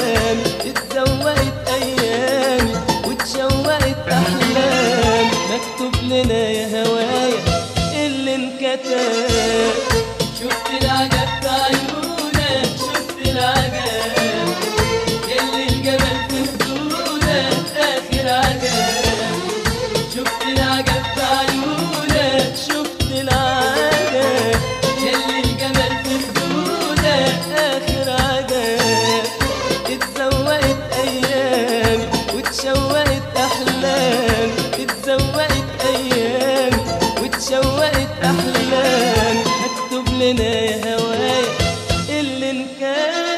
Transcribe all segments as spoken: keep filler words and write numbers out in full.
أحلامي، اتزوقت أيامي واتشوقت أحلامي. مكتوب لنا يا هوايا اللي انكتب. شفت العجب في عيونك، شفت العجب يلي الجمال في خدودك آخر عجب. شفت العجب في عيونك، شفت العجب يلي الجمال في خدودك آخر عجب. اتزوقت أيامي واتشوقت أحلامي، اتزوقت أيامي واتشوقت أحلامي. مكتوب لنا يا هوايا اللي انكتب.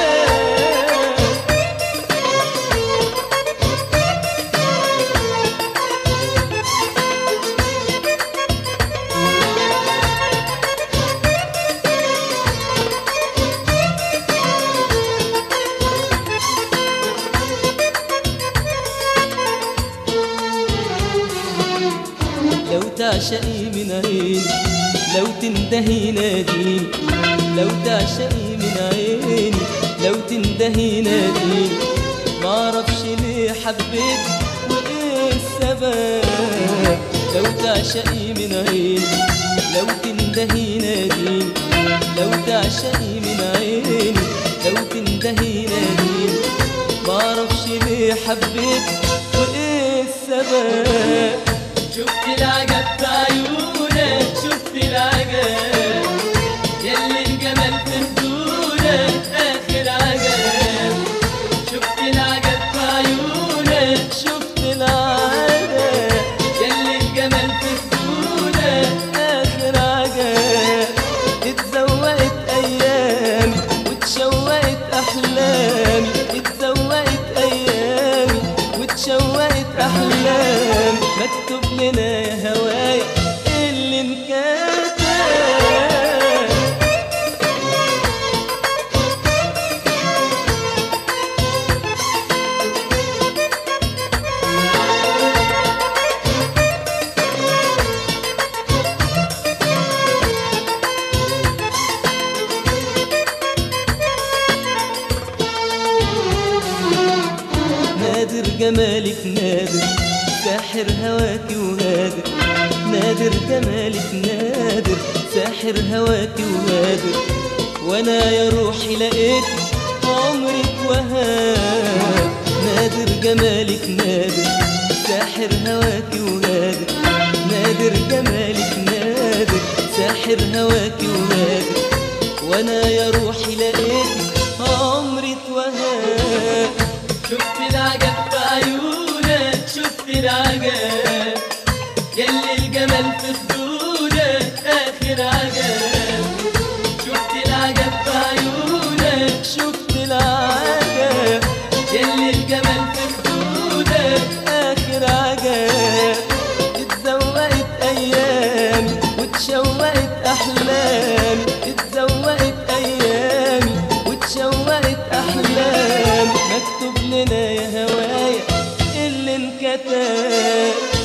لو تعشقي من عيني، لو تندهي ناديني، لو تعشقي من عيني، لو تندهي ناديني. معرفش ليه حبيت وايه السبب. لو تعشقي من عيني، لو تندهي ناديني، لو تعشقي من عيني، لو تندهي ناديني. معرفش ليه حبيت وايه السبب. شفت العجب في عيونك، شفت العجب يلي الجمال في خدودك آخر عجب. شفت العجب في عيونك، شفت العجب يلي الجمال في خدودك آخر عجب. اتزوقت أيامي واتشوقت أحلامي، اتزوقت أيامي واتشوقت أحلامي. مكتوب لنا يا هوايا اللي انكتب. نادر جمالك نادر، ساحر هواكي وهادر. نادر جمالك نادر، ساحر هواكي وهادر. وانا يا روحي لقيت عمرك وهاب. نادر جمالك نادر، ساحر هواكي وهادر. نادر جمالك نادر، ساحر هواكي وهادر. وانا يا روحي لقيت عمري وهاب. شفت العجب في عيونك، شفت العجب يلي الجمال في خدودك آخر عجب. شفت العجب في عيونك، شفت العجب يلي الجمال في خدودك آخر عجب. اتزوقت أيامي واتشوقت أحلامي، اتزوقت أيامي واتشوقت أحلامي. مكتوب لنا يا هوايا اللي انكتب.